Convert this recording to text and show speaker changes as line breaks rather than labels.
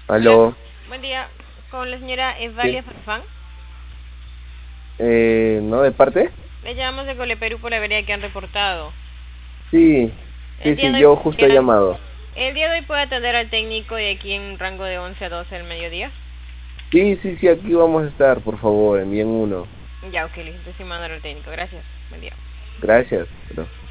Hola,
Aló,
buen día. Con la señora
sí,
Evalia Farfán.
¿no de parte?
Le llamamos de Coleperú por la avería que han reportado.
Sí,
El
sí,
día
sí,
de hoy
yo justo he llamado.
el día de hoy puede atender al técnico de aquí en rango de 11 a 12 del mediodía.
Sí, sí, sí, aquí vamos a estar, por favor, envíen uno.
Ya, ok, listo. Estoy mandando al técnico. Gracias. Buen día.
Gracias. Bro.